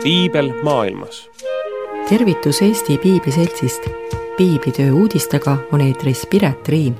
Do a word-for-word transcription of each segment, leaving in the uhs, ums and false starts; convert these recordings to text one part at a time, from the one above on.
piibel maailmas. Tervitus Eesti Piibliseltsist. Piiblitöö uudistega on eetris Piret Riin.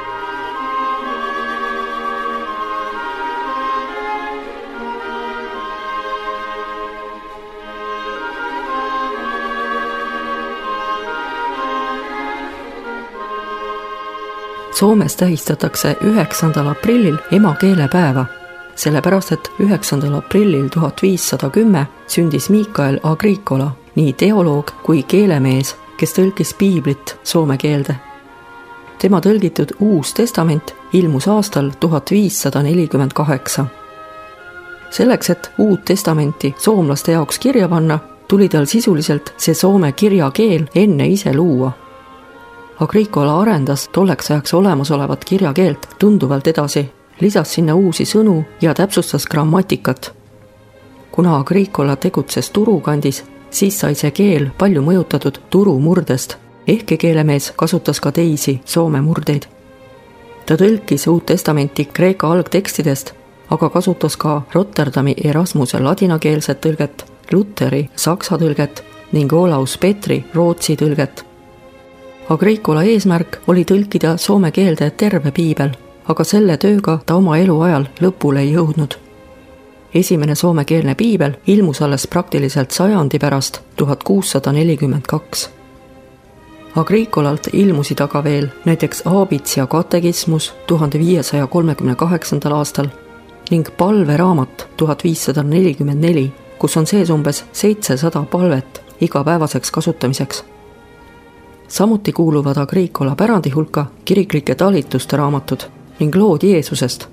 Soomes tähistatakse üheksandal aprillil emakeelepäeva, sellepärast et üheksandal aprillil tuhat viissada kümme sündis Mikael Agricola, nii teoloog kui keelemees, kes tõlkis piiblit soome keelde. Tema tõlgitud Uus Testament ilmus aastal tuhat viissada nelikümmend kaheksa. Selleks, et Uut Testamenti soomlaste jaoks kirja panna, tuli tal sisuliselt see soome kirjakeel enne ise luua. Agricola arendas tolleks ajaks olemasolevat kirjakeelt tunduvalt edasi, lisas sinna uusi sõnu ja täpsustas grammatikat. Kuna Agricola tegutses turukandis, siis sai see keel palju mõjutatud turumurdest, ehkki keelemees kasutas ka teisi soome murdeid. Ta tõlkis Uut Testamenti kreeka algtekstidest, aga kasutas ka Rotterdami Erasmuse ladinakeelset tõlget, Lutheri saksa tõlget ning Olaus Petri rootsi tõlget. Agricola eesmärk oli tõlkida soome keelde terve piibel, aga selle tööga ta oma eluajal lõpule ei jõudnud. Esimene soomekeelne piibel ilmus alles praktiliselt sajandi pärast, tuhat kuussada nelikümmend kaks. Agricolalt ilmusid aga veel näiteks Aabits ja katekismus tuhande viiesaja kolmekümne kaheksandal aastal ning palveraamat tuhat viissada nelikümmend neli, kus on sees umbes seitsesada palvet igapäevaseks kasutamiseks. Samuti kuuluvad Agricola pärandi hulka kiriklike talituste raamatud ning lood Jeesusest.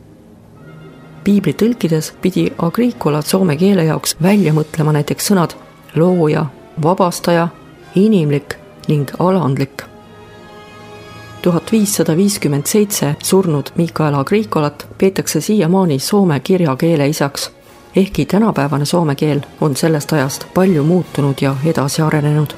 Piibli tõlkides pidi Agricola soome keele jaoks välja mõtlema näiteks sõnad looja, vabastaja, inimlik ning alandlik. tuhat viissada viiskümmend seitse surnud Mikael Agricolat peetakse siiamaani soome kirjakeele isaks, ehkki tänapäevane soome keel on sellest ajast palju muutunud ja edasi arenenud.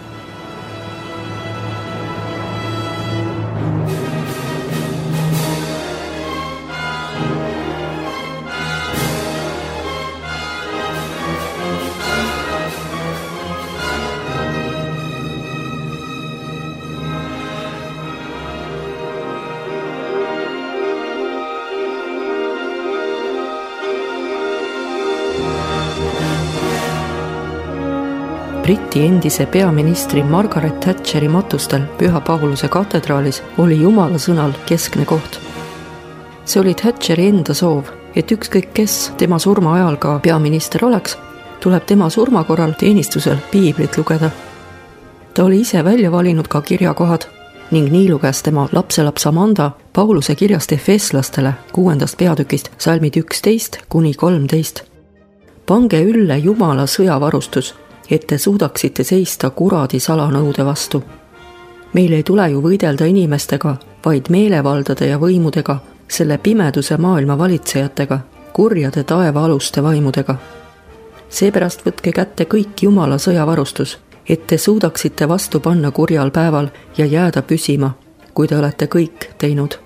Briti endise peaministri Margaret Thatcheri matustel Püha Pauluse katedraalis oli Jumala sõnal keskne koht. See oli Thatcheri enda soov, et ükskõik kes tema surma ajal ka peaminister oleks, tuleb tema surma korral teenistusel piiblit lugeda. Ta oli ise välja valinud ka kirjakohad ning nii luges tema lapselaps Amanda Pauluse kirjast Efeslastele kuuendast peatükist salmid üksteist kuni kolmteist. Pange ülle Jumala sõjavarustus, et te suudaksite seista kuradi salanõude vastu. Meil ei tule ju võidelda inimestega, vaid meelevaldade ja võimudega, selle pimeduse maailma valitsejatega, kurjade taevaaluste vaimudega. Seepärast võtke kätte kõik Jumala sõjavarustus, et te suudaksite vastu panna kurjal päeval ja jääda püsima, kui te olete kõik teinud.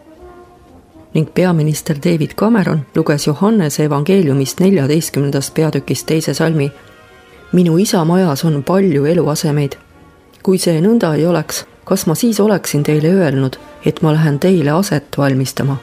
Ning peaminister David Cameron luges Johannese evangeeliumist neljateistkümnendast peatükist teise salmi. Minu isa majas on palju eluasemeid. Kui see nõnda ei oleks, kas ma siis oleksin teile öelnud, et ma lähen teile aset valmistama?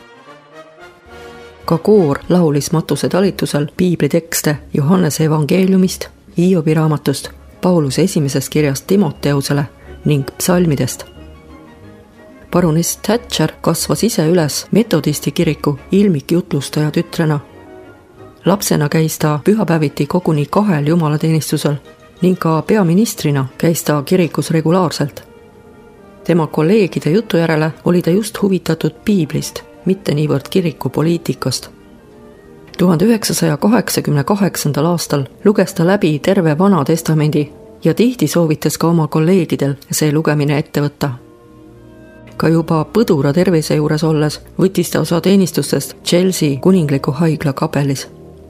Ka koor laulis matuse talitusel piiblitekste Johannese evangeeliumist, Hiobi raamatust, Pauluse esimesest kirjast Timoteusele ning psalmidest. Baroness Thatcher kasvas ise üles metodisti kiriku ilmikjutlustaja tütrena. Lapsena käis ta pühapäeviti koguni kahel jumalateenistusel ning ka peaministrina käis ta kirikus regulaarselt. Tema kolleegide jutu järele oli ta just huvitatud piiblist, mitte niivõrd kiriku poliitikast. tuhande üheksasaja kaheksakümne kaheksandal aastal luges ta läbi terve Vana Testamendi ja tihti soovitas ka oma kolleegidel see lugemine ette võtta. Ka juba põdura tervise juures olles võttis ta osa teenistustest Chelsea kuningliku haigla kapelis.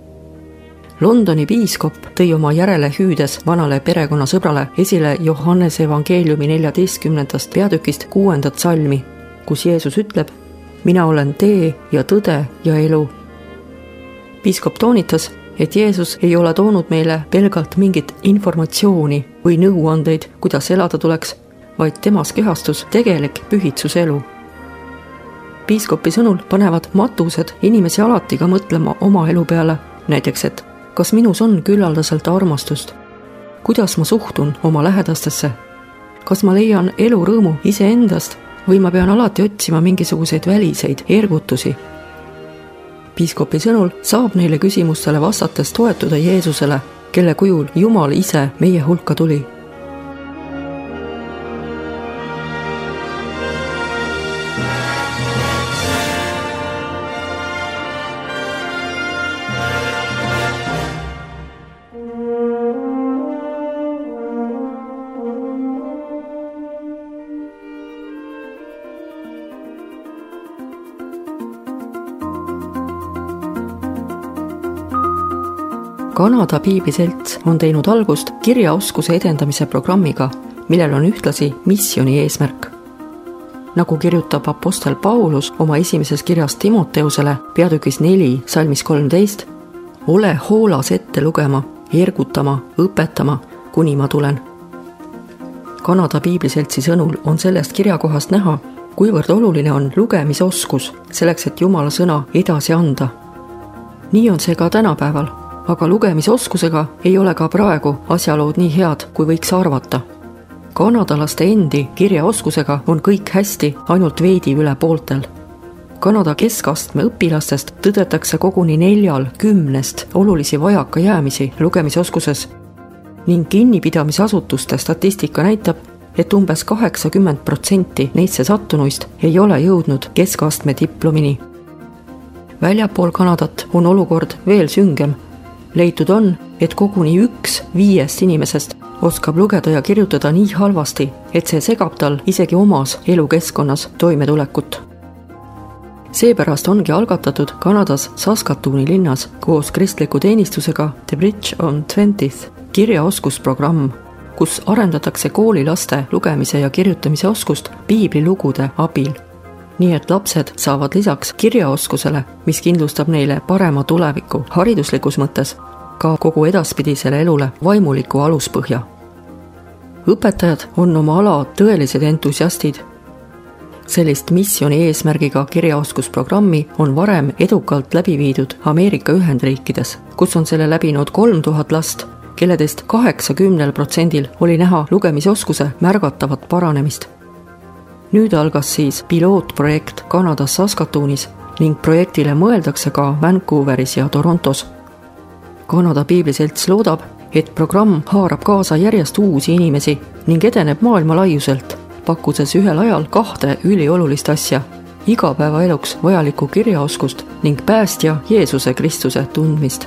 Londoni piiskop tõi oma järele hüüdes vanale perekonnasõbrale esile Johannese evangeeliumi neljateistkümnendast peatükist kuuendat salmi, kus Jeesus ütleb, mina olen tee ja tõde ja elu. Piiskop toonitas, et Jeesus ei ole toonud meile pelgalt mingit informatsiooni või nõuandeid, kuidas elada tuleks, vaid temas kehastus tegelik pühitsuselu. Piiskopi sõnul panevad matused inimesi alati ka mõtlema oma elu peale, näiteks, et kas minus on küllaldaselt armastust, kuidas ma suhtun oma lähedastesse, kas ma leian elu rõõmu iseendast või ma pean alati otsima mingisuguseid väliseid ergutusi. Piiskopi sõnul saab neile küsimustele vastates toetuda Jeesusele, kelle kujul Jumal ise meie hulka tuli. Kanada Piibliselts on teinud algust kirjaoskuse edendamise programmiga, millel on ühtlasi missioni eesmärk. Nagu kirjutab apostel Paulus oma esimeses kirjas Timoteusele peatükis neli, salmis kolmteist, ole hoolas ette lugema, ergutama, õpetama, kuni ma tulen. Kanada Piibliseltsi sõnul on sellest kirjakohast näha, kuivõrd oluline on lugemisoskus selleks, et Jumala sõna edasi anda. Nii on see ka tänapäeval. Aga lugemisoskusega ei ole ka praegu asjalood nii head, kui võiks arvata. Kanadalaste endi kirjaoskusega on kõik hästi, ainult veidi üle pooltel. Kanada keskastme õpilastest tõdetakse koguni neljal kümnest olulisi vajaka jäämisi lugemisoskuses ning kinnipidamisasutuste statistika näitab, et umbes kaheksakümmend protsenti neisse sattunuist ei ole jõudnud keskastme diplomini. Väljapool Kanadat on olukord veel süngem. Leitud on, et koguni üks viiest inimesest oskab lugeda ja kirjutada nii halvasti, et see segab tal isegi omas elukeskkonnas toimetulekut. Seepärast ongi algatatud Kanadas Saskatooni linnas koos kristliku teenistusega The Bridge on twentieth kirjaoskusprogramm, kus arendatakse koolilaste lugemise ja kirjutamise oskust piiblilugude abil. Nii et lapsed saavad lisaks kirjaoskusele, mis kindlustab neile parema tuleviku hariduslikus mõttes, ka kogu edaspidisele elule vaimuliku aluspõhja. Õpetajad on oma ala tõelised entusiastid. Sellist missioni eesmärgiga kirjaoskusprogrammi on varem edukalt läbi viidud Ameerika Ühendriikides, kus on selle läbinud kolm tuhat last, kelledest kaheksakümnel protsendil oli näha lugemisoskuse märgatavat paranemist. Nüüd algas siis pilootprojekt Kanadas Saskatoonis ning projektile mõeldakse ka Vancouveris ja Torontos. Kanada Piibliselts loodab, et programm haarab kaasa järjest uusi inimesi ning edeneb maailma laiuselt, pakkudes ühel ajal kahte üliolulist asja, igapäevaeluks vajalikku kirjaoskust ning päästja Jeesuse Kristuse tundmist.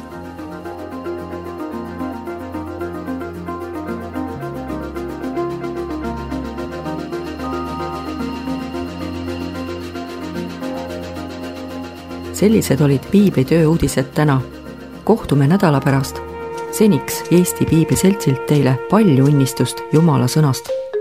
Sellised olid Piibli tööuudised täna. Kohtume nädala pärast. Seniks Eesti Piibliseltsilt teile palju õnnistust Jumala sõnast.